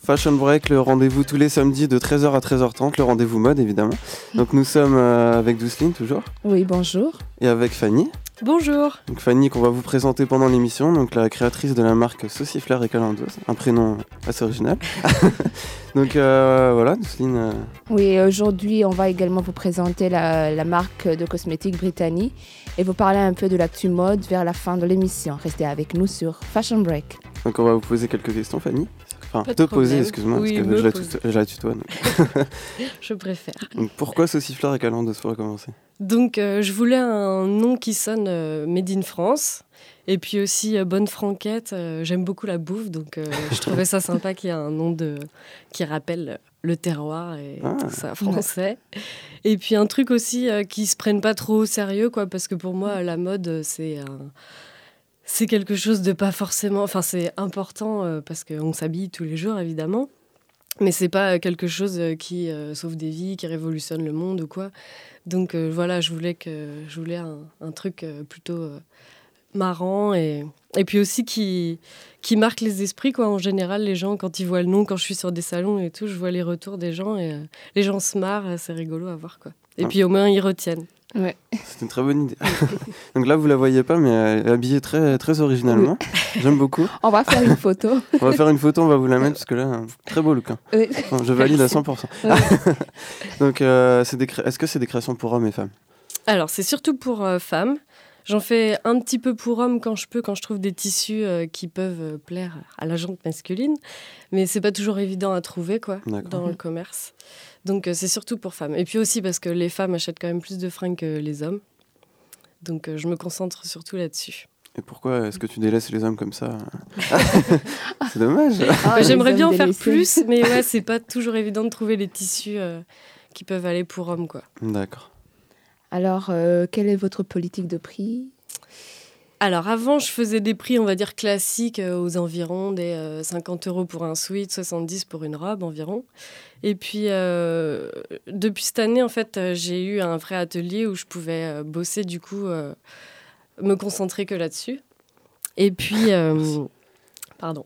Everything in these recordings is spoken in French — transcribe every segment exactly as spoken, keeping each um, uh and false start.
Fashion Break, le rendez-vous tous les samedis de treize heures à treize heures trente, le rendez-vous mode évidemment. Donc nous sommes euh, avec Douceline toujours. Oui, bonjour. Et avec Fanny. Bonjour. Donc Fanny qu'on va vous présenter pendant l'émission, donc la créatrice de la marque Saucifleur et Calandos, un prénom assez original. Donc euh, voilà, Douceline. Euh... Oui, aujourd'hui on va également vous présenter la, la marque de cosmétiques Brittany et vous parler un peu de l'actu mode vers la fin de l'émission. Restez avec nous sur Fashion Break. Donc on va vous poser quelques questions, Fanny. Enfin, Pas te de poser, problème. excuse-moi, Oui, parce que me je la, pose. tuto- je la tutoie. Donc. Je préfère. Donc pourquoi Saucifleur et Calandos pour commencer? Donc, euh, je voulais un nom qui sonne euh, Made in France. Et puis aussi, euh, Bonne Franquette. Euh, j'aime beaucoup la bouffe, donc euh, je trouvais ça sympa qu'il y ait un nom de... qui rappelle le terroir et Ah. tout ça, français. Et puis un truc aussi euh, qui se prenne pas trop au sérieux, quoi, parce que pour moi, la mode, c'est un... c'est quelque chose de pas forcément... Enfin, c'est important euh, parce qu'on s'habille tous les jours, évidemment. Mais c'est pas quelque chose qui euh, sauve des vies, qui révolutionne le monde ou quoi. Donc euh, voilà, je voulais, que, je voulais un, un truc euh, plutôt euh, marrant et, et puis aussi qui, qui marque les esprits, quoi. En général, les gens, quand ils voient le nom, quand je suis sur des salons et tout, je vois les retours des gens et euh, les gens se marrent, c'est rigolo à voir, quoi. Et Ah. puis au moins, ils retiennent. Ouais. C'est une très bonne idée. Donc là, vous la voyez pas, mais elle est habillée très, très originalement. J'aime beaucoup. On va faire une photo. On va faire une photo, on va vous la mettre parce que là, un très beau look. Hein. Oui. Bon, je valide à cent pour cent. Ouais. Donc, euh, c'est des cré- est-ce que c'est des créations pour hommes et femmes? Alors, c'est surtout pour euh, femmes. J'en fais un petit peu pour hommes quand je peux, quand je trouve des tissus euh, qui peuvent euh, plaire à la gente masculine. Mais c'est pas toujours évident à trouver, quoi, D'accord. dans le commerce. Donc, euh, c'est surtout pour femmes. Et puis aussi parce que les femmes achètent quand même plus de fringues que les hommes. Donc, euh, je me concentre surtout là-dessus. Et pourquoi est-ce que tu délaisses les hommes comme ça? C'est dommage. Ah, Bah, les j'aimerais hommes bien en faire délaissés. plus, mais ouais, c'est pas toujours évident de trouver les tissus euh, qui peuvent aller pour hommes, quoi. D'accord. Alors, euh, quelle est votre politique de prix? Alors avant, je faisais des prix, on va dire, classiques euh, aux environs des euh, cinquante euros pour un sweat, soixante-dix pour une robe environ. Et puis, euh, depuis cette année, en fait, euh, j'ai eu un vrai atelier où je pouvais euh, bosser, du coup, euh, me concentrer que là-dessus. Et puis, euh, pardon.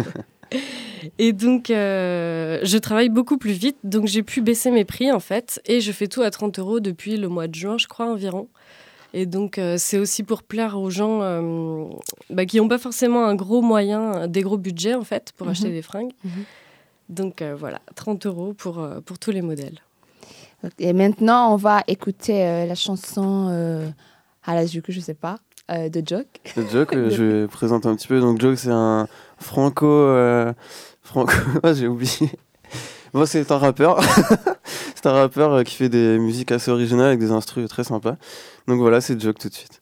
Et donc, euh, je travaille beaucoup plus vite, donc j'ai pu baisser mes prix, en fait. Et je fais tout à trente euros depuis le mois de juin, je crois, environ. Et donc, euh, c'est aussi pour plaire aux gens euh, bah, qui n'ont pas forcément un gros moyen, des gros budgets, en fait, pour Mhm. acheter des fringues. Mhm. Donc, euh, voilà, trente euros pour, euh, pour tous les modèles. Et maintenant, on va écouter euh, la chanson euh, à la juque, je sais pas, euh, de Joke. Le Joke, euh, je vais présenter un petit peu. Donc, Joke, c'est un franco. Euh, franco. Ah, j'ai oublié. Bon, c'est un rappeur. C'est un rappeur euh, qui fait des musiques assez originales avec des instrus très sympas. Donc voilà, c'est Joke tout de suite.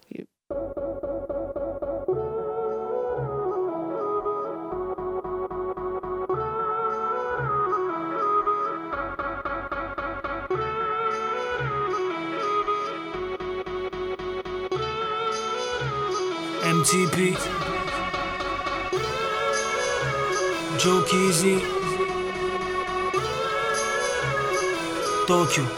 M T P, Joke Easy, Tokyo.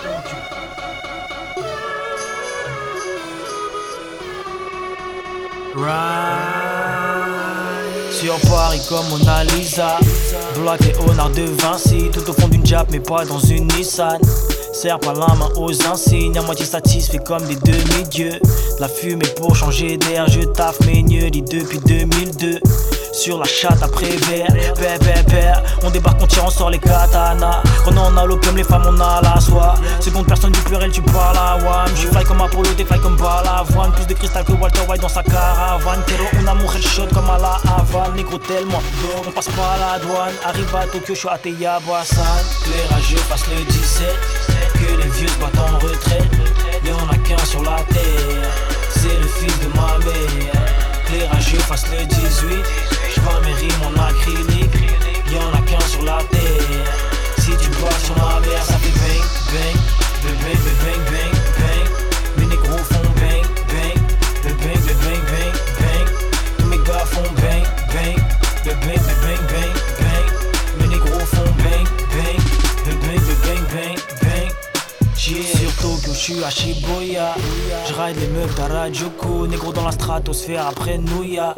Right. Sur Paris comme Mona Lisa, Black Léonard de Vinci, tout au fond d'une Jap mais pas dans une Nissan. Serre pas la main aux insignes, à moitié satisfait comme des demi-dieux. De la fumée pour changer d'air, je taffe mes nieux dit depuis deux mille deux. Sur la chatte après verre, père, père, père. On débarque, on tire, on sort les katanas. Quand on a l'opium, les femmes, on a la soie. Seconde personne du pluriel, tu parles à Wam. J'suis fly comme Apollo, t'es fly comme Balavoine. Plus de cristal que Walter White dans sa caravane. Pero on a mon headshot comme à la Havane. Négro tellement, on passe pas à la douane. Arrive à Tokyo, j'suis à Teyabasan. Les rageux passent le dix-sept. Que les vieux se battent en retraite. Y'en a qu'un sur la terre. C'est le fils de ma mère. Les rageux fassent le dix-huit. J'vends mes rimes en acrylique. Y'en a qu'un sur la terre. Si tu bois sur ma mère, ça fait bang, bang. Bang, bang, bang, bang, bang. Mes négros font bang, bang. Bang, bang, bang, bang, bang. Tous mes gars font bang, bang. Bang, bang, bang, bang, bang. Mes négros font bang, bang. Bang, bang, bang, bang, bang. Yeah. Sur Tokyo, j'suis à Shibuya. J'ride les meufs d'Harajuku. Négro dans la stratosphère après Nouya.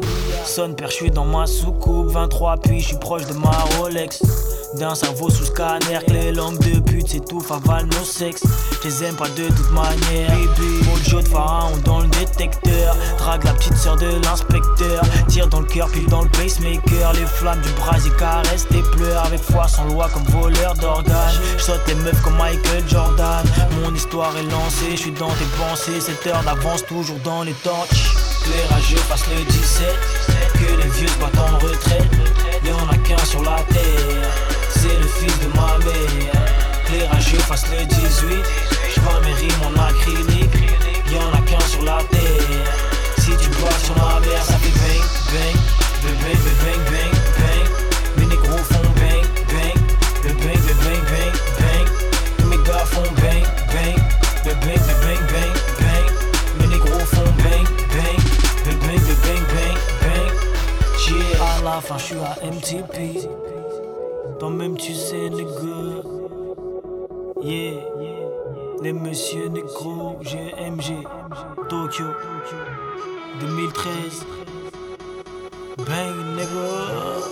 Sonne perché dans ma soucoupe, vingt-trois puis je suis proche de ma Rolex. D'un cerveau sous scanner, que les langues de pute s'étouffent, avalent nos sexes. Je les aime pas de toute manière. Baby, mojo de pharaon dans le détecteur. Drague la petite sœur de l'inspecteur. Tire dans le cœur puis dans le pacemaker. Les flammes du brasier caressent tes pleurs. Avec foi sans loi comme voleur d'organes. Je saute les meufs comme Michael Jordan. Mon histoire est lancée, je suis dans tes pensées. Cette heure d'avance toujours dans les temps. L'érageux passe le dix-sept. Que les vieux se battent en retraite. Y'en a qu'un sur la terre. C'est le fils de ma mère. Les rageux fassent le dix-huit. J'vois mes rimes en acrylique. Y'en a qu'un sur la terre. Si tu bois sur ma mère, ça fait bang, bang. Bang, bang, bang, bang, bang. Mes négros font bang, bang. Bang, bang, bang, bang, bang. Tous mes gars font bang, bang. Bang, bang, bang, bang, bang. Mes négros font bang, bang. Bang, bang, bang, bang, bang. Yeah. À la fin, j'suis à M T P. Toi-même tu sais nègre. Yeah. Les messieurs négro. G M G Tokyo deux mille treize. Bang nègre.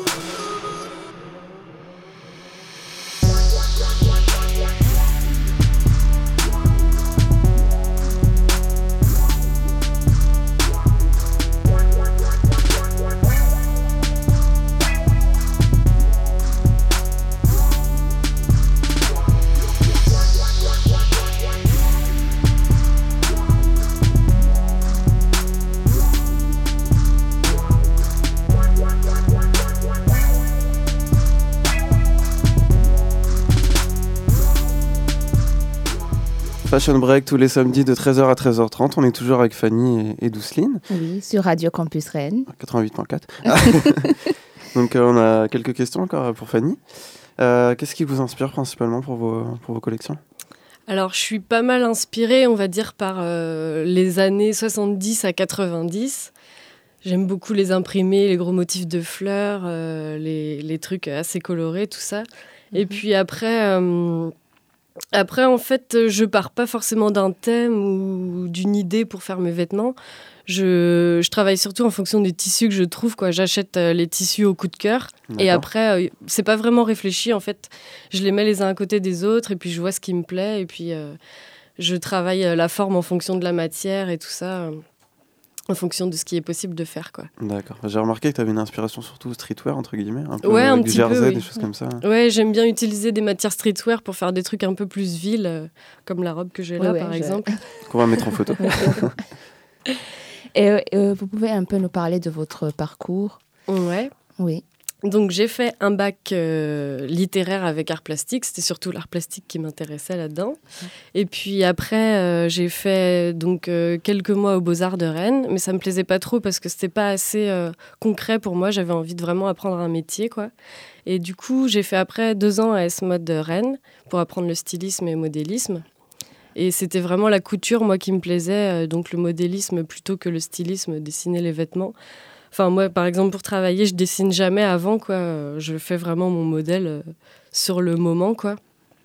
Fashion Break tous les samedis de treize heures à treize heures trente. On est toujours avec Fanny et, et Douceline. Oui, sur Radio Campus Rennes. quatre-vingt-huit virgule quatre. Donc euh, on a quelques questions encore pour Fanny. Euh, qu'est-ce qui vous inspire principalement pour vos, pour vos collections ? Alors, je suis pas mal inspirée, on va dire, par euh, les années soixante-dix à quatre-vingt-dix. J'aime beaucoup les imprimés, les gros motifs de fleurs, euh, les, les trucs assez colorés, tout ça. Mm-hmm. Et puis après... Euh, Après, en fait, je pars pas forcément d'un thème ou d'une idée pour faire mes vêtements. Je, je travaille surtout en fonction des tissus que je trouve, quoi. J'achète les tissus au coup de cœur. D'accord. Et après, c'est pas vraiment réfléchi, en fait. Je les mets les uns à côté des autres et puis je vois ce qui me plaît. Et puis, euh, je travaille la forme en fonction de la matière et tout ça, euh, en fonction de ce qui est possible de faire, quoi. D'accord. J'ai remarqué que tu avais une inspiration surtout streetwear, entre guillemets, un peu ouais, avec un du petit jersey, peu, oui. des choses comme ça. Ouais, j'aime bien utiliser des matières streetwear pour faire des trucs un peu plus villes, euh, comme la robe que j'ai là, ouais, par ouais, exemple. Qu'on va mettre en photo. Et euh, vous pouvez un peu nous parler de votre parcours ? Ouais. Oui. Donc, j'ai fait un bac euh, littéraire avec art plastique. C'était surtout l'art plastique qui m'intéressait là-dedans. Et puis après, euh, j'ai fait donc, euh, quelques mois aux Beaux-Arts de Rennes. Mais ça ne me plaisait pas trop parce que ce n'était pas assez euh, concret pour moi. J'avais envie de vraiment apprendre un métier, quoi. Et du coup, j'ai fait après deux ans à S-Mode de Rennes pour apprendre le stylisme et le modélisme. Et c'était vraiment la couture, moi, qui me plaisait. Euh, donc le modélisme plutôt que le stylisme, dessiner les vêtements. Enfin, moi, par exemple, pour travailler, je dessine jamais avant, quoi. Je fais vraiment mon modèle euh, sur le moment, quoi.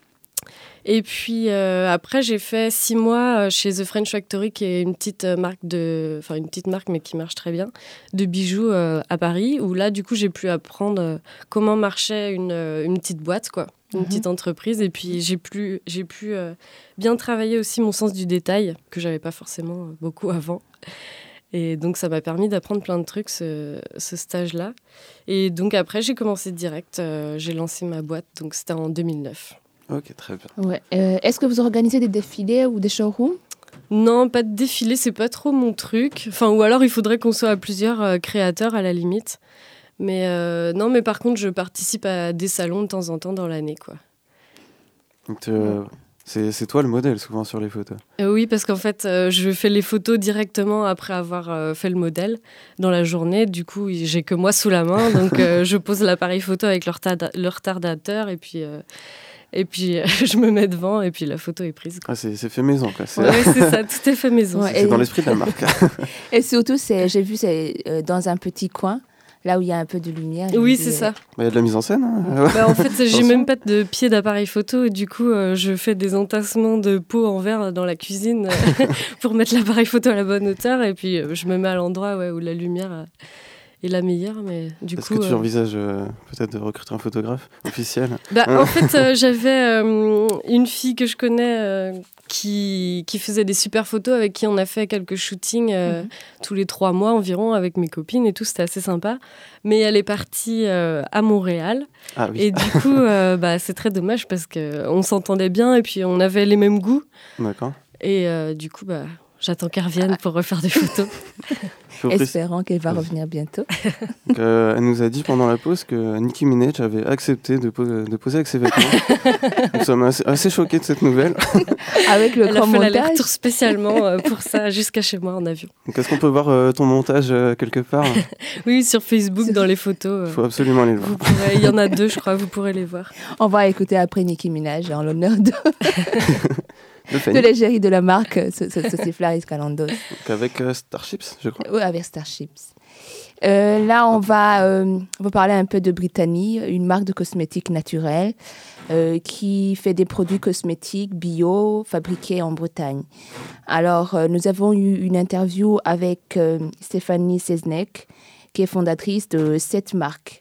Et puis, euh, après, j'ai fait six mois chez The French Factory, qui est une petite marque, de... enfin, une petite marque, mais qui marche très bien, de bijoux euh, à Paris, où là, du coup, j'ai pu apprendre euh, comment marchait une, une petite boîte, quoi, une mm-hmm. petite entreprise. Et puis, j'ai pu, j'ai pu euh, bien travailler aussi mon sens du détail, que j'avais pas forcément beaucoup avant. Et donc, ça m'a permis d'apprendre plein de trucs, ce, ce stage-là. Et donc, après, j'ai commencé direct. Euh, j'ai lancé ma boîte. Donc, c'était en deux mille neuf. Ok, très bien. Ouais. Euh, est-ce que vous organisez des défilés ou des showrooms ? Non, pas de défilé. C'est pas trop mon truc. Enfin, ou alors, il faudrait qu'on soit à plusieurs euh, créateurs, à la limite. Mais euh, non, mais par contre, je participe à des salons de temps en temps dans l'année, quoi. Donc, euh... C'est, c'est toi le modèle, souvent, sur les photos. Euh, oui, parce qu'en fait, euh, je fais les photos directement après avoir euh, fait le modèle dans la journée. Du coup, j'ai que moi sous la main. Donc, euh, je pose l'appareil photo avec le, retarda- le retardateur et puis, euh, et puis euh, je me mets devant et puis la photo est prise, quoi. Ah, c'est, c'est fait maison, quoi. C'est... Ouais, c'est ça, tout est fait maison. Ouais, c'est et... dans l'esprit de la marque. Et surtout, c'est, j'ai vu, c'est euh, dans un petit coin. Là où il y a un peu de lumière. Oui, c'est ça. Il bah, y a de la mise en scène. Hein. Bah, en fait, j'ai même pas de pied d'appareil photo. Et du coup, euh, je fais des entassements de pots en verre dans la cuisine pour mettre l'appareil photo à la bonne hauteur. Et puis, euh, je me mets à l'endroit ouais, où la lumière est la meilleure. Mais du Est-ce coup, que tu euh... envisages euh, peut-être de recruter un photographe officiel? bah, En fait, euh, j'avais euh, une fille que je connais euh, qui, qui faisait des super photos, avec qui on a fait quelques shootings euh, mm-hmm. tous les trois mois environ avec mes copines et tout. C'était assez sympa. Mais elle est partie euh, à Montréal. Ah, oui. Et du coup, euh, bah, c'est très dommage parce qu'on s'entendait bien et puis on avait les mêmes goûts. D'accord. Et euh, du coup, bah, j'attends qu'elle revienne pour refaire des photos. Espérons qu'elle va revenir bientôt. Donc, euh, elle nous a dit pendant la pause que Nicki Minaj avait accepté de, po- de poser avec ses vêtements. Nous sommes assez, assez choqués de cette nouvelle. Avec le Elle grand a fait montage. l'aller-retour spécialement euh, pour ça, jusqu'à chez moi en avion. Donc, est-ce qu'on peut voir euh, ton montage euh, quelque part? Oui, sur Facebook, dans les photos. Il faut absolument les voir. Vous pourrez, il y en a deux, je crois, vous pourrez les voir. On va écouter après Nicki Minaj en l'honneur de... de, de l'égérie de la marque, ce, ce, ce, c'est Flaris Calandos. Donc avec euh, Starships, je crois. Oui, avec Starships. Euh, là, on va euh, vous parler un peu de Brittany, une marque de cosmétiques naturels euh, qui fait des produits cosmétiques bio fabriqués en Bretagne. Alors, euh, nous avons eu une interview avec euh, Stéphanie Seznec, qui est fondatrice de cette marque.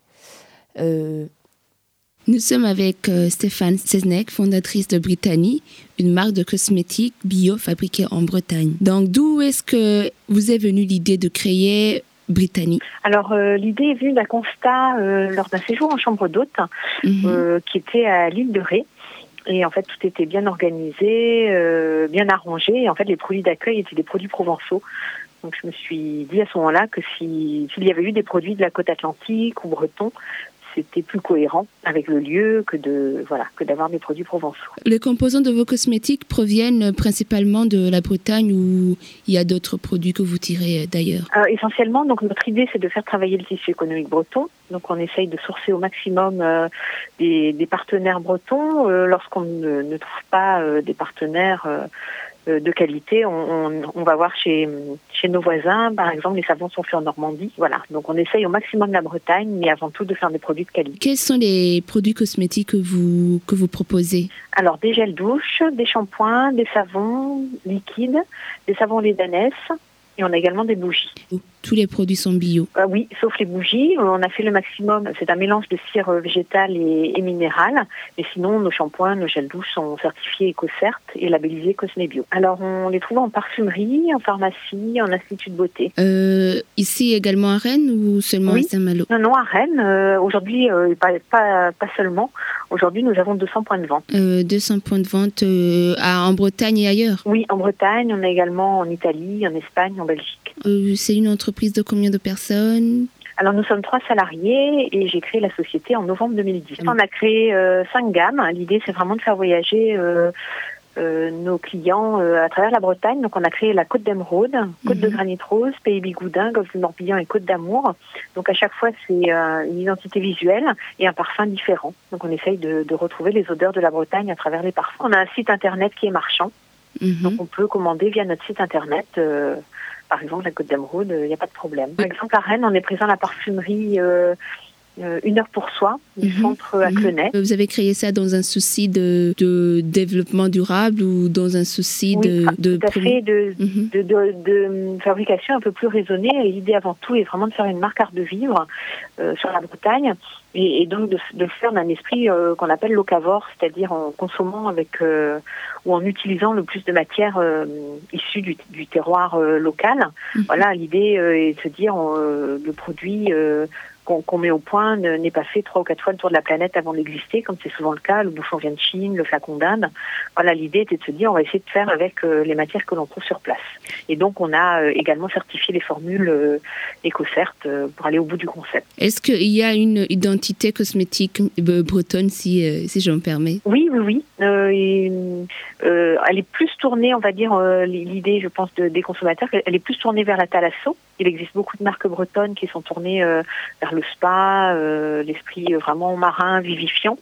Euh, Nous sommes avec euh, Stéphane Seznec, fondatrice de Brittany, une marque de cosmétiques bio fabriquée en Bretagne. Donc, d'où est-ce que vous est venue l'idée de créer Brittany? Alors, euh, l'idée est venue d'un constat euh, lors d'un séjour en chambre d'hôte, mm-hmm. euh, qui était à l'île de Ré. Et en fait, tout était bien organisé, euh, bien arrangé. Et en fait, les produits d'accueil étaient des produits provençaux. Donc, je me suis dit à ce moment-là que si, s'il y avait eu des produits de la côte atlantique ou breton, c'était plus cohérent avec le lieu que de voilà que d'avoir des produits provençaux. Les composants de vos cosmétiques proviennent principalement de la Bretagne ou il y a d'autres produits que vous tirez d'ailleurs? euh, Essentiellement, donc notre idée c'est de faire travailler le tissu économique breton. Donc on essaye de sourcer au maximum euh, des, des partenaires bretons. Euh, lorsqu'on ne, ne trouve pas euh, des partenaires euh, de qualité, on, on, on va voir chez, chez nos voisins, par exemple, les savons sont faits en Normandie. Voilà, donc on essaye au maximum la Bretagne, mais avant tout de faire des produits de qualité. Quels sont les produits cosmétiques que vous, que vous proposez? Alors, des gels douche, des shampoings, des savons liquides, des savons lait d'ânesse, et on a également des bougies. Tous les produits sont bio? euh, Oui, sauf les bougies. On a fait le maximum. C'est un mélange de cire végétale et, et minérale. Mais sinon, nos shampoings, nos gels douches sont certifiés EcoCert et labellisés Cosmebio. Alors, on les trouve en parfumerie, en pharmacie, en institut de beauté. Euh, ici également à Rennes ou seulement oui. à Saint-Malo? Non, non, à Rennes. Euh, aujourd'hui, euh, pas, pas, pas seulement. Aujourd'hui, nous avons deux cents points de vente. Euh, deux cents points de vente euh, à, en Bretagne et ailleurs? Oui, en Bretagne. On a également en Italie, en Espagne, en Belgique. Euh, c'est une entreprise de combien de personnes? Alors, nous sommes trois salariés et j'ai créé la société en novembre deux mille dix. Mmh. On a créé euh, cinq gammes. L'idée, c'est vraiment de faire voyager euh, euh, nos clients euh, à travers la Bretagne. Donc, on a créé la Côte d'Émeraude, Côte mmh. de Granit Rose, Pays Bigoudin, Golfe du Morbihan et Côte d'Amour. Donc, à chaque fois, c'est euh, une identité visuelle et un parfum différent. Donc, on essaye de, de retrouver les odeurs de la Bretagne à travers les parfums. On a un site internet qui est marchand. Mmh. Donc, on peut commander via notre site internet... Euh, Par exemple, la Côte d'Émeraude, il n'y a pas de problème. Par exemple, à Rennes, on est présent à la parfumerie euh, euh, Une heure pour soi, du mmh. centre à Clenay. Vous avez créé ça dans un souci de, de développement durable ou dans un souci oui, de... de tout à fait, de, mmh. de, de, de fabrication un peu plus raisonnée. Et l'idée avant tout est vraiment de faire une marque art de vivre euh, sur la Bretagne et, et donc de, de le faire d'un esprit euh, qu'on appelle locavore, c'est-à-dire en consommant avec... Euh, ou en utilisant le plus de matières euh, issues du, du terroir euh, local. Mmh. Voilà, l'idée euh, est de se dire euh, le produit euh, qu'on, qu'on met au point ne, n'est pas fait trois ou quatre fois le tour de la planète avant d'exister, comme c'est souvent le cas. Le bouchon vient de Chine, le flacon d'Inde. Voilà, l'idée était de se dire on va essayer de faire avec euh, les matières que l'on trouve sur place. Et donc on a euh, également certifié les formules euh, EcoCert euh, pour aller au bout du concept. Est-ce qu'il y a une identité cosmétique bretonne, si, euh, si je me permets? Oui, oui, oui. Euh, et, Euh, elle est plus tournée, on va dire, euh, l'idée, je pense, de, des consommateurs, elle est plus tournée vers la thalasso. Il existe beaucoup de marques bretonnes qui sont tournées euh, vers le spa, euh, l'esprit vraiment marin, vivifiant.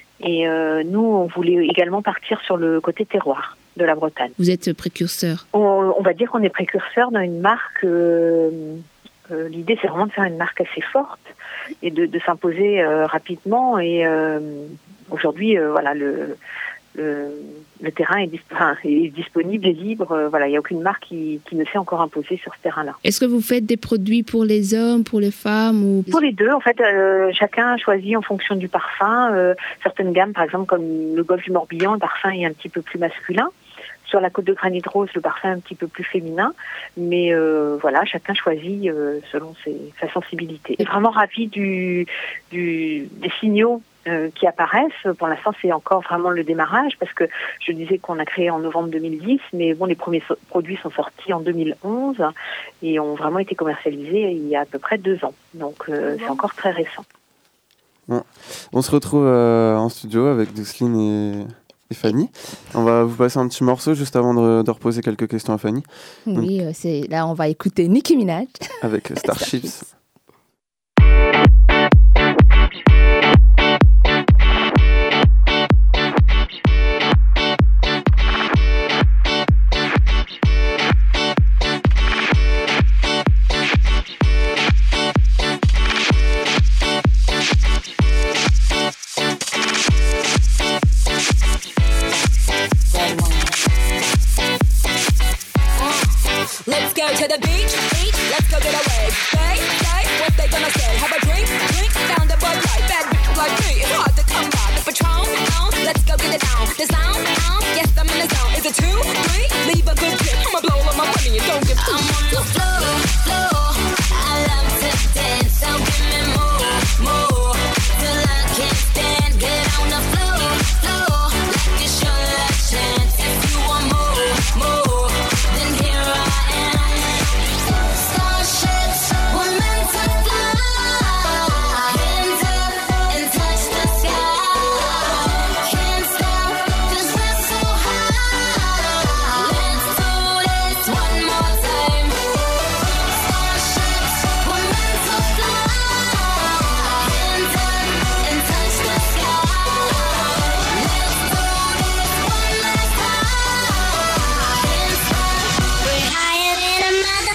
Et euh, nous, on voulait également partir sur le côté terroir de la Bretagne. Vous êtes précurseur? On, on va dire qu'on est précurseur dans une marque... Euh, euh, l'idée, c'est vraiment de faire une marque assez forte et de, de s'imposer euh, rapidement. Et euh, aujourd'hui, euh, voilà, le... le, le terrain est, dis- enfin, est disponible, est libre. Euh, voilà, il n'y a aucune marque qui, qui ne s'est encore imposée sur ce terrain-là. Est-ce que vous faites des produits pour les hommes, pour les femmes ou... Pour les deux, en fait, euh, chacun choisit en fonction du parfum. Euh, certaines gammes, par exemple, comme le Golfe du Morbihan, le parfum est un petit peu plus masculin. Sur la côte de Granit Rose, le parfum est un petit peu plus féminin. Mais euh, voilà, chacun choisit euh, selon ses, sa sensibilité. Je suis vraiment ravie du, du, des signaux euh, qui apparaissent. Pour l'instant, c'est encore vraiment le démarrage parce que je disais qu'on a créé en novembre deux mille dix, mais bon, les premiers so- produits sont sortis en deux mille onze et ont vraiment été commercialisés il y a à peu près deux ans. Donc, euh, c'est encore très récent. Bon. On se retrouve euh, en studio avec Douceline et... et Fanny. On va vous passer un petit morceau juste avant de, de reposer quelques questions à Fanny. Oui, euh, c'est... là, on va écouter Nicki Minaj. Avec Starships. Let's go to the beach, beach, let's go get a wave. They, they, what they gonna say? Have a drink, drink, found a Bud Light. Bad bitch like me, it's hard to come by. The Patron, on, let's go get it down. The sound, on, yes, I'm in the zone. Is it two, three? Leave a good tip. I'ma blow all my money and don't give two. I'm on the floor, floor. I love to dance, so give me more, more. Till I can't stand, get on the floor, floor. Like it's your last chance. If you want more, more, then here I am. Starships were meant to fly. Hands up and touch the sky. Can't stop 'cause we're so high. Let's do this one more time. Starships were meant to fly. Hands up and touch the sky. Let's do this one last time. Can't stop. We're higher than a mother.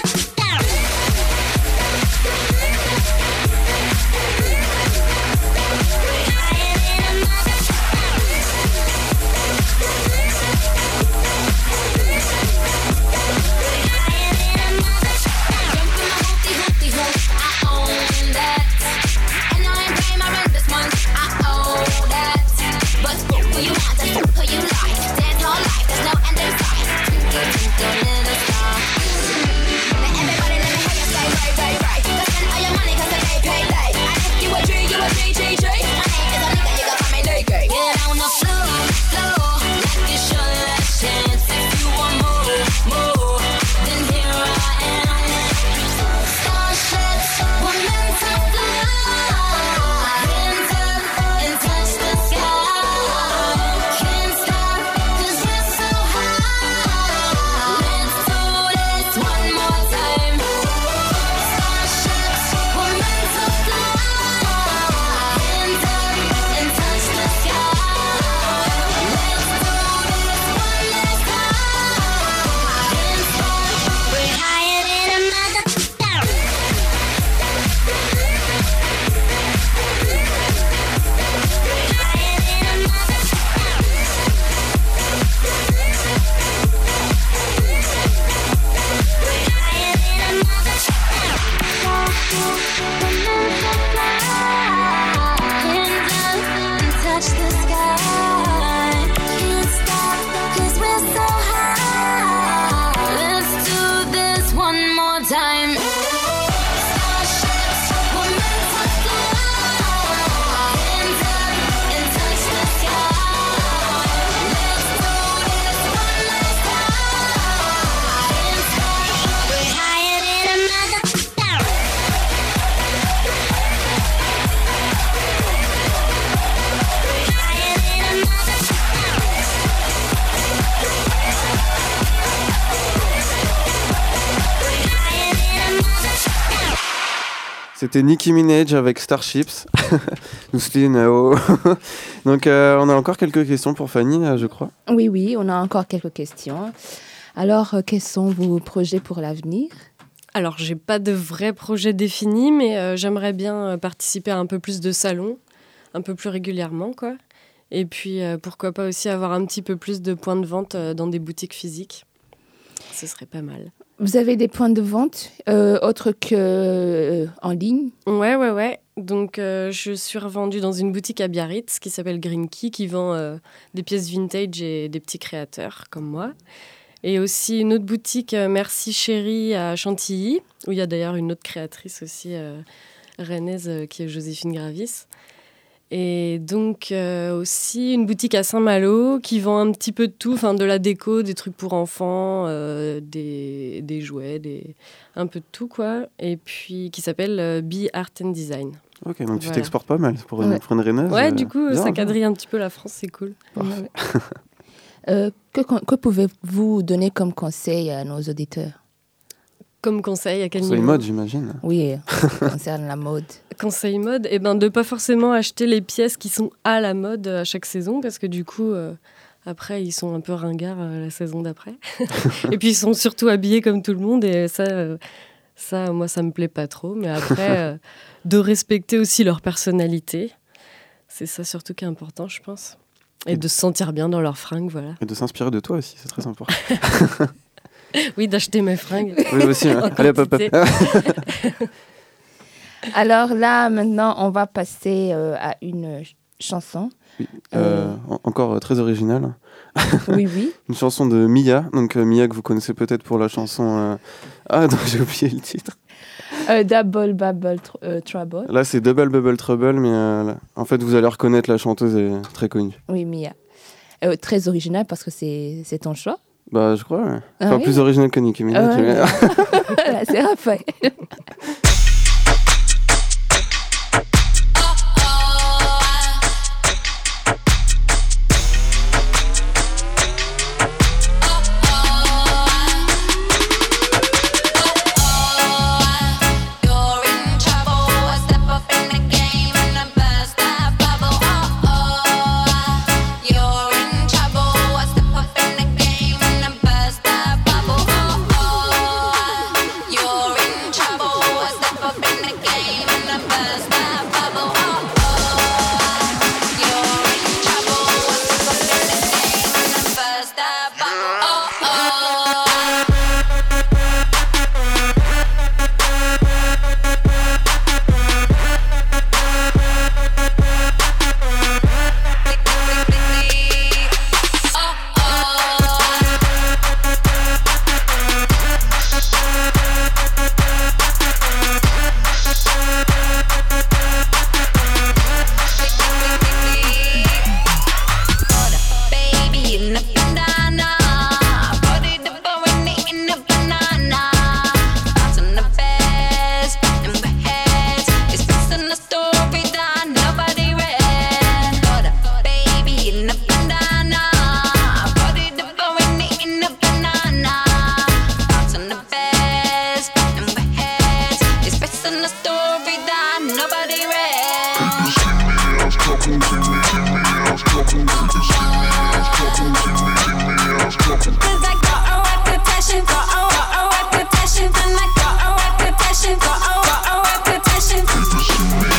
Get on the floor, floor, like it's your last chance. If you want more, more, then here I am. Starships were meant to fly. Hands up and touch the sky. Can't stop 'cause we're so high. Let's do this one more time. Starships were meant to fly. Hands up and touch the sky. Let's do this one last time. Can't stop. We're higher than a mother. Touch the sky. Can't stop 'cause we're so high. Let's do this one more time. Starships were meant to fly. Hands up and touch the sky. Let's do this one last time. Can't stop. We're higher than a mother. C'était Nicki Minaj avec Starships. Douceline, euh, oh. Donc, euh, on a encore quelques questions pour Fanny, euh, je crois. Oui, oui, on a encore quelques questions. Alors, euh, quels sont vos projets pour l'avenir? Alors, j'ai pas de vrai projet défini, mais euh, j'aimerais bien euh, participer à un peu plus de salons, un peu plus régulièrement, quoi. Et puis, euh, pourquoi pas aussi avoir un petit peu plus de points de vente euh, dans des boutiques physiques. Ce serait pas mal. Vous avez des points de vente euh, autres qu'en euh, ligne? Ouais, ouais, ouais. Donc, euh, je suis revendue dans une boutique à Biarritz qui s'appelle Green Key, qui vend euh, des pièces vintage et des petits créateurs comme moi. Et aussi une autre boutique, euh, Merci Chérie, à Chantilly, où il y a d'ailleurs une autre créatrice aussi euh, rennaise euh, qui est Joséphine Gravis. Et donc euh, aussi une boutique à Saint-Malo qui vend un petit peu de tout, enfin de la déco, des trucs pour enfants, euh, des, des jouets, des, un peu de tout quoi. Et puis qui s'appelle euh, Be Art and Design. Ok, donc tu Voilà. t'exportes pas mal pour une, Ouais. pour une rennaise. Ouais, euh, du coup bien, ça bien. quadrille un petit peu la France, c'est cool. Ouais. Euh, que, que pouvez-vous donner comme conseil à nos auditeurs? Comme conseil, à quel Conseil niveau mode, j'imagine. Oui, concernant la mode. Conseil mode, eh ben, de ne pas forcément acheter les pièces qui sont à la mode à chaque saison, parce que du coup, euh, après, ils sont un peu ringards euh, la saison d'après. Et puis, ils sont surtout habillés comme tout le monde, et ça, euh, ça moi, ça me plaît pas trop. Mais après, euh, de respecter aussi leur personnalité, c'est ça surtout qui est important, je pense. Et de se sentir bien dans leurs fringues, voilà. Et de s'inspirer de toi aussi, c'est très important. Oui, d'acheter mes fringues. Oui, aussi. En hein. Allez, hop, hop, hop. quantité. Alors là, maintenant, on va passer euh, à une ch- chanson. Oui, euh, en- encore euh, très originale. Oui, oui. Une chanson de Mia. Donc euh, Mia que vous connaissez peut-être pour la chanson... euh, Ah non, j'ai oublié le titre. Euh, Double Bubble tr- euh, Trouble. Là, c'est Double Bubble Trouble, mais euh, là, en fait, vous allez reconnaître la chanteuse, elle est très connue. Oui, Mia. Euh, très original parce que c'est, c'est ton choix. Bah, je crois, ouais. Ah Enfin, oui plus original que Nicki Minaj. Ah ouais. mais- Là, c'est Raphaël. You're in trouble. Step up in the game and burst that bubble. Oh oh, you're in trouble. Step up in the game and burst that bubble. Oh oh, you're in trouble. Step up in the game and burst that bubble. Oh oh, you're in trouble. Step up in the game and burst that bubble. Oh oh. Baby in a bandana, body the bowen in a banana. Out on the best and the heads, it's fixing a story that nobody read. Baby in a bandana, body the bowen in a banana. Out on the best and the heads, it's fixing a story that nobody read. Cause I got a reputation, got a, got a reputation, and I got a reputation, got a, got a reputation.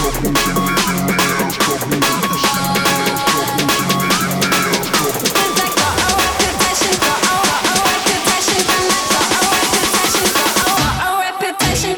Cause I got a reputation, got a, got a reputation, and I got a reputation, got a, got a reputation.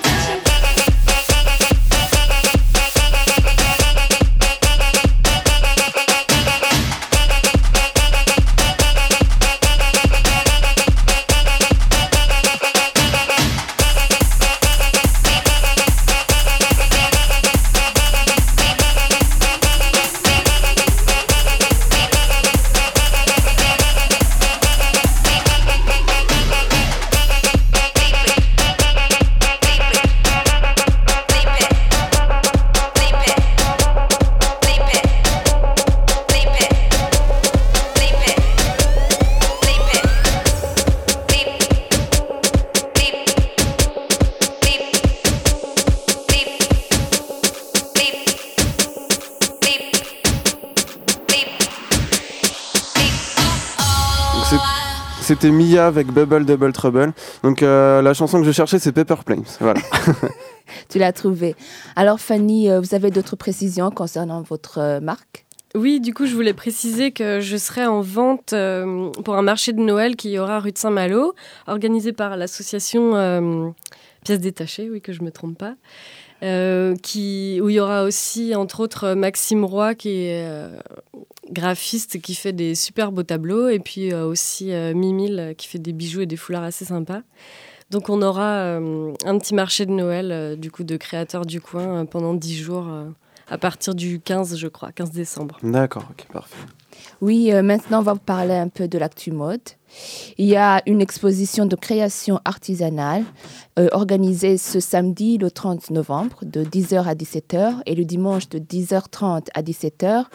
Donc, c'est- C'était Mia avec Bubble Double Trouble. Donc euh, la chanson que je cherchais, c'est Paper Planes. Voilà. Tu l'as trouvé. Alors, Fanny, euh, vous avez d'autres précisions concernant votre euh, marque? Oui, du coup, je voulais préciser que je serai en vente euh, pour un marché de Noël qui aura rue de Saint-Malo, organisé par l'association euh, Pièces Détachées, oui, que je ne me trompe pas, euh, qui, où il y aura aussi, entre autres, Maxime Roy, qui est euh, graphiste, qui fait des super beaux tableaux, et puis euh, aussi euh, Mimile, qui fait des bijoux et des foulards assez sympas. Donc, on aura euh, un petit marché de Noël, euh, du coup, de créateurs du coin euh, pendant dix jours, euh, à partir du quinze, je crois, quinze décembre. D'accord, ok, parfait. Oui, euh, maintenant, on va vous parler un peu de l'actu mode. Il y a une exposition de création artisanale euh, organisée ce samedi, le trente novembre, de dix heures à dix-sept heures et le dimanche de dix heures trente à dix-sept heures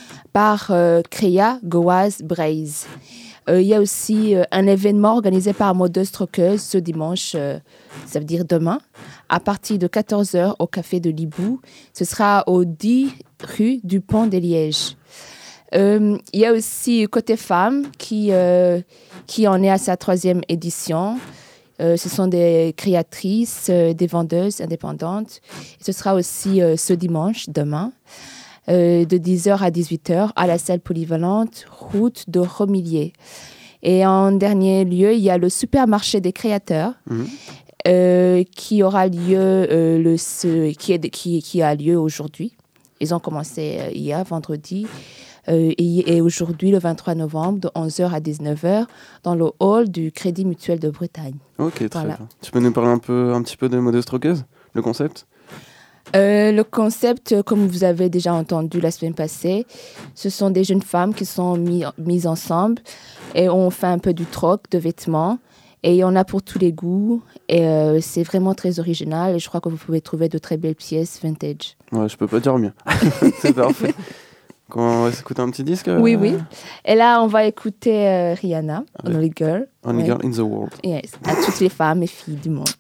par euh, Créa Goaz Braise. Euh, il y a aussi euh, un événement organisé par Modeuse Troqueuse ce dimanche, euh, ça veut dire demain, à partir de quatorze heures au Café de Libou. Ce sera au dix rue du Pont des Lièges. Euh, il y a aussi Côté Femmes qui, euh, qui en est à sa troisième édition. Euh, ce sont des créatrices, euh, des vendeuses indépendantes. Et ce sera aussi euh, ce dimanche, demain, euh, de dix heures à dix-huit heures à la salle polyvalente route de Romillier. Et en dernier lieu, il y a le supermarché des créateurs mmh. euh, qui aura lieu euh, le, ce, qui, est, qui, qui a lieu aujourd'hui. Ils ont commencé euh, hier, vendredi. Euh, et, et aujourd'hui, le vingt-trois novembre, de onze heures à dix-neuf heures, dans le hall du Crédit Mutuel de Bretagne. Ok, très voilà. bien. Tu peux nous parler un, peu, un petit peu de Modeuse Troqueuse, le concept ? euh, Le concept, comme vous avez déjà entendu la semaine passée, ce sont des jeunes femmes qui sont mis, mises ensemble et on fait un peu du troc de vêtements. Et il y en a pour tous les goûts. Et euh, c'est vraiment très original. Et je crois que vous pouvez trouver de très belles pièces vintage. Ouais, je peux pas dire mieux. C'est parfait. On va s'écouter un petit disque euh... Oui, oui. Et là, on va écouter euh, Rihanna, Avec Only Girl. Only ouais. Girl in the World. Yes, à toutes les femmes et filles du monde.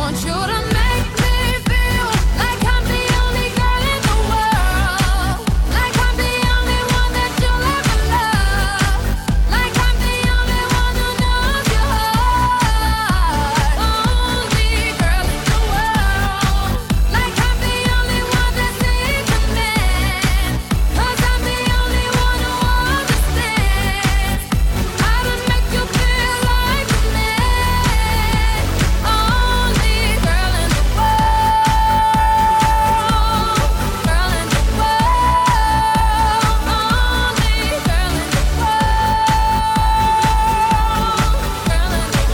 want you to make me feel like I'm the only girl in the world, like I'm the only one that you'll ever love, like I'm the only one who knows your heart. Only girl in the world, like I'm the only one that sees a man, 'cause I'm the only one who understands how to make you feel like a man. Only girl in the world, girl in the world, only girl in the world, girl in the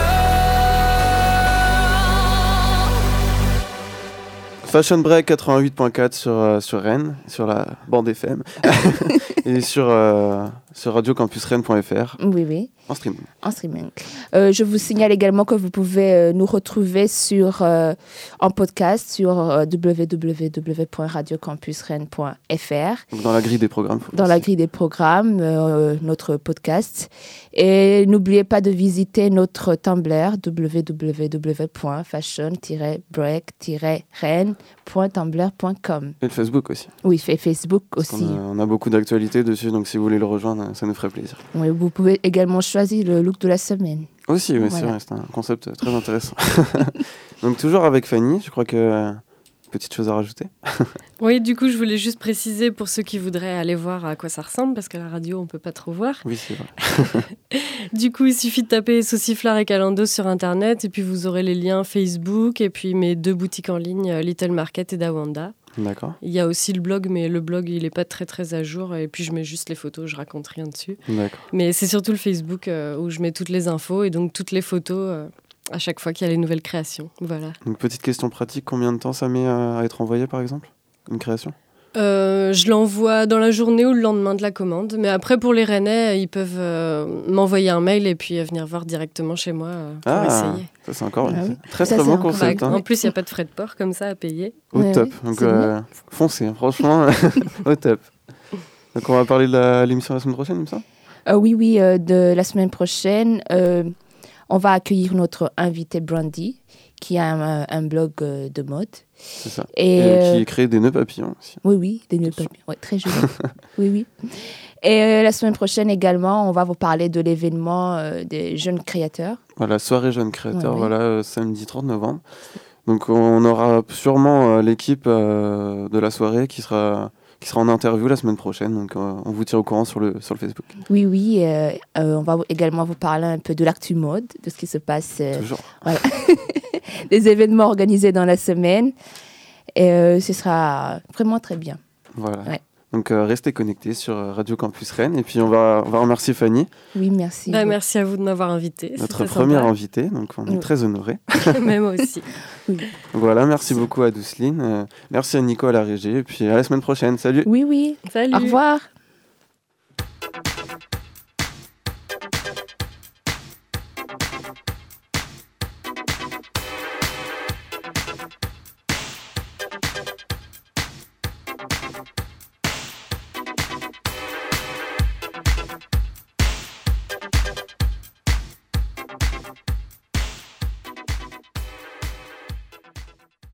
world. Fashion Break quatre-vingt-huit point quatre sur, euh, sur Rennes, sur la bande F M, et sur, euh, sur radio campus rennes point f r Oui, oui, en streaming. en streaming. Euh, je vous signale également que vous pouvez euh, nous retrouver sur, euh, en podcast sur euh, w w w point radio campus rennes point f r. Donc dans la grille des programmes. faut Dans le la dire. grille des programmes, euh, notre podcast. Et n'oubliez pas de visiter notre Tumblr w w w point fashion tiret break tiret rennes point tumblr point com. Et le Facebook aussi. Oui, fait Facebook Parce aussi. qu'on a- on a beaucoup d'actualités dessus, donc si vous voulez le rejoindre, ça nous ferait plaisir. Oui, vous pouvez également choisir le look de la semaine. Aussi, oui, c'est Voilà. vrai, c'est un concept très intéressant. Donc toujours avec Fanny, je crois que euh, petite chose à rajouter. Oui, du coup, je voulais juste préciser pour ceux qui voudraient aller voir à quoi ça ressemble, parce qu'à la radio, on peut pas trop voir. Oui, c'est vrai. Du coup, il suffit de taper Sauciflard et Calando sur Internet, et puis vous aurez les liens Facebook, et puis mes deux boutiques en ligne, euh, Little Market et Dawanda. D'accord, Il y a aussi le blog, mais le blog, il est pas très très à jour, et puis je mets juste les photos, je raconte rien dessus. d'accord. Mais c'est surtout le Facebook euh, où je mets toutes les infos, et donc toutes les photos euh, à chaque fois qu'il y a les nouvelles créations. Voilà. Donc petite question pratique, combien de temps ça met euh, à être envoyé par exemple? Une création? Euh, je l'envoie dans la journée ou le lendemain de la commande. Mais après, pour les Rennais, ils peuvent euh, m'envoyer un mail et puis euh, venir voir directement chez moi euh, pour Ah, essayer. ça c'est encore Ah oui. très Ça, très c'est bon encore- concept. Bah, hein. en plus, il n'y a pas de frais de port comme ça à payer. Au Ouais, top, oui, donc c'est euh, foncez, hein, franchement, au top. Donc on va parler de la- l'émission la semaine prochaine, comme ça? Euh, oui, oui, euh, de la semaine prochaine, euh, on va accueillir notre invité Brandy, qui a un, un blog euh, de mode. C'est ça. Et, Et euh, qui crée des nœuds papillons aussi. Oui, oui, des nœuds papillons. Ouais, très joli. Oui, oui. Et euh, la semaine prochaine également, on va vous parler de l'événement euh, des jeunes créateurs. Voilà, soirée jeunes créateurs, Ouais, ouais. voilà, euh, samedi trente novembre. Donc on aura sûrement euh, l'équipe euh, de la soirée qui sera, qui sera en interview la semaine prochaine. Donc euh, on vous tient au courant sur le, sur le Facebook. Oui, oui. euh, euh, on va vous- également vous parler un peu de l'actu mode, de ce qui se passe, euh, Toujours. des événements organisés dans la semaine. Et euh, ce sera vraiment très bien. Voilà. Ouais. Donc euh, restez connectés sur euh, Radio Campus Rennes. Et puis on va, on va remercier Fanny, Oui, merci. Bah, merci à vous de m'avoir invité. c'est notre très première sympa. invitée. Donc on est Oui. très honorés. Même moi aussi. Donc voilà, merci beaucoup à Douceline. euh, merci à Nico à la régie. Et puis à la semaine prochaine. Salut! Oui, oui. Salut. Au revoir.